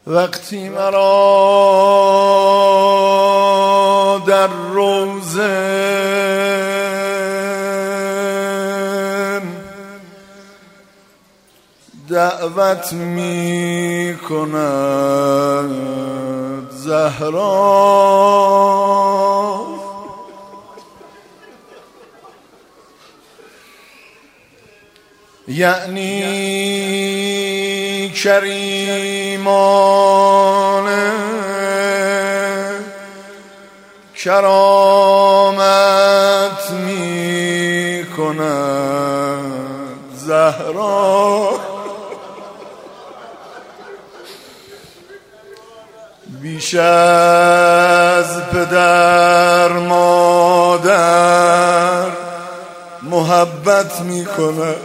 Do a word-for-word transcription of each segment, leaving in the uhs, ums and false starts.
وقتی مرا در روزه دعوت می کند زهرا، یعنی کریمانه کرامت می کند زهرا، بیش از پدر مادر محبت می کند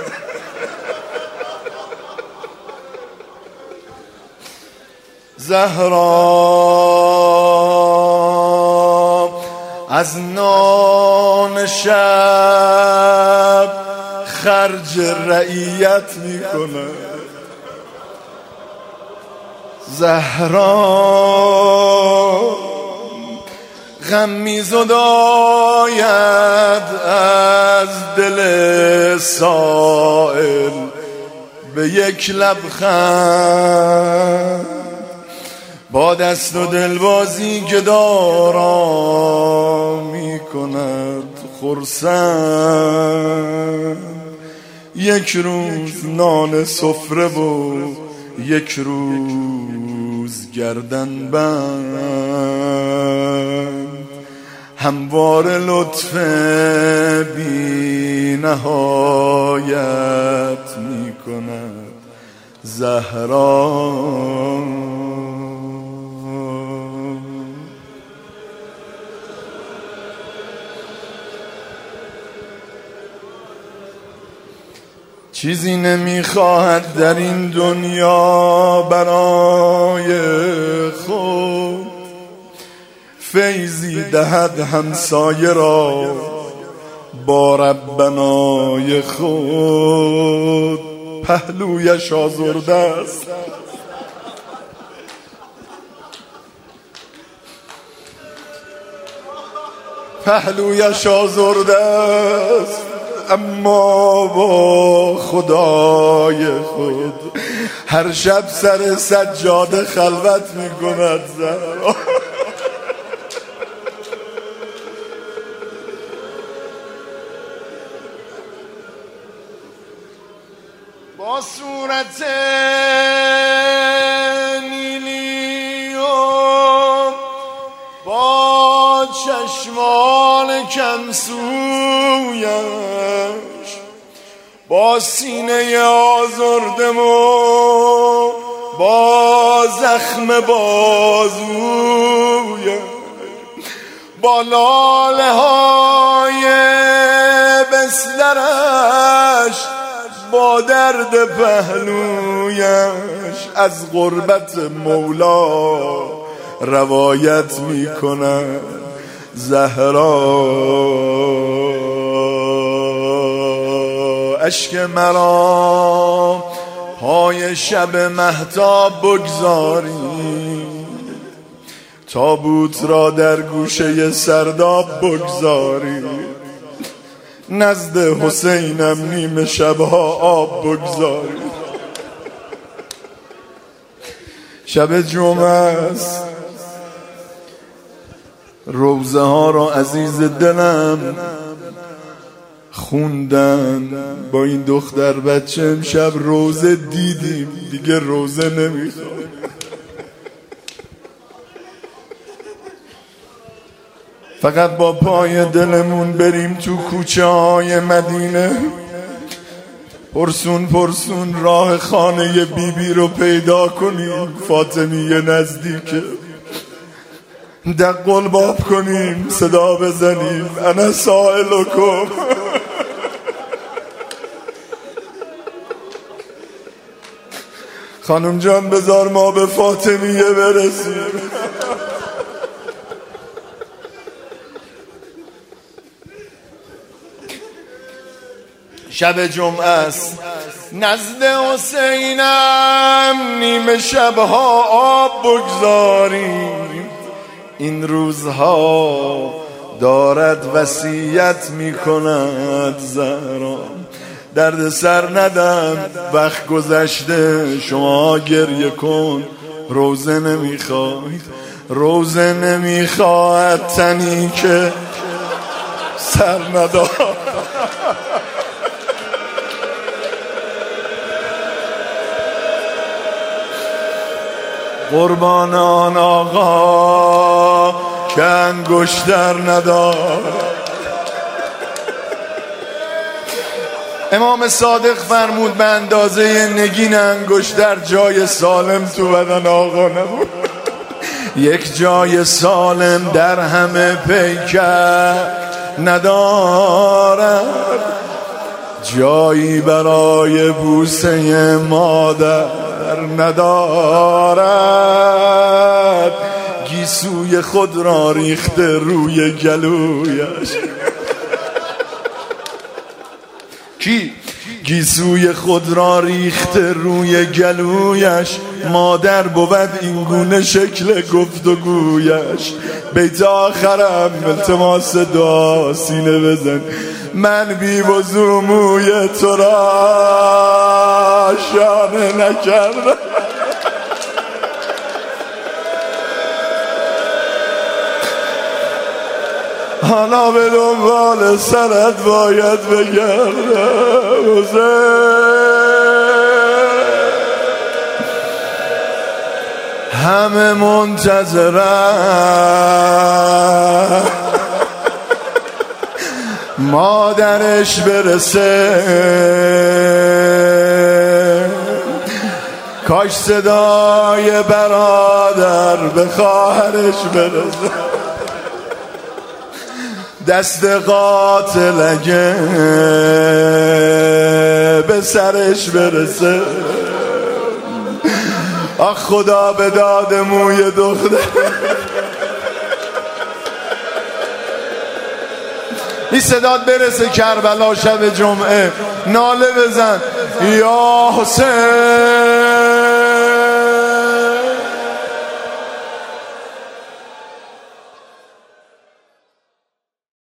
زهرا، از نان شب خرج رعیت می کند زهرا، غم می زداید از دل سائل به یک لبخند، با دست و دلبازی گدارا می کند خرسند، یک روز نان سفره و یک روز گردن بند، هموار لطف بی نهایت می کند زهرا. چیزی نمیخواهد در این دنیا برای خود، فیضی دهد همسایه را با ربنای خود، پهلویش آزرده است پهلویش آزرده است اما با خدای خود هر شب سر سجاده خلوت می کند زهرا. با صورت نیلی و با چشمان کمسویش، با سینه آزردم و با زخم بازویش، با لاله های بسترش، با درد پهلویش از غربت مولا روایت می کند زهرا. اشک مرا پای شب مهتاب بگذاری، تابوت را در گوشه سرداب بگذاری، نزد حسینم نیمه شبها آب بگذاری. شب جمعه است، روزه ها را عزیز دلم خوندن، با این دختر بچه امشب روزه دیدیم، دیگه روزه نمیخوام. فقط با پای دلمون بریم تو کوچه های مدینه، پرسون پرسون راه خانه بی بی رو پیدا کنیم، فاطمیه نزدیکه، دق الباب کنیم، صدا بزنیم انا سائلکم. خانم جان بذار ما به فاطمیه برسیم. شب جمعه است، نزد حسینم نیمه شبها آب بگذاریم، این روزها دارد وصیت می کند زهرا. درد سر ندم وقت گذشته، شما گریه کن روزه نمیخواید، روزه نمیخواهد تنی که سر ندارد. قربان آن آقا که انگشتر ندارد. امام صادق فرمود به اندازه نگین انگشتر جای سالم تو بدن آقا نبود. یک جای سالم در همه پیکر ندارد، جایی برای بوسه مادر ندارد. گیسوی خود را ریخته روی گلویش. کی؟ گیسوی خود را ریخته روی گلویش، مادر بود این گونه شکل گفتگویش. بیت آخرم التماس دعا سینه بزن، من بی وضو موی تو را شانه نکردم. حالا به دنبال سرت باید بگردم همه منتظرم مادرش برسه، کاش صدای برادر به خواهرش برسه. دست قاتل اگه به سرش برسه، آخ خدا به داد موی دختر. این صدات برسه کربلا شب جمعه، ناله بزن یا حسین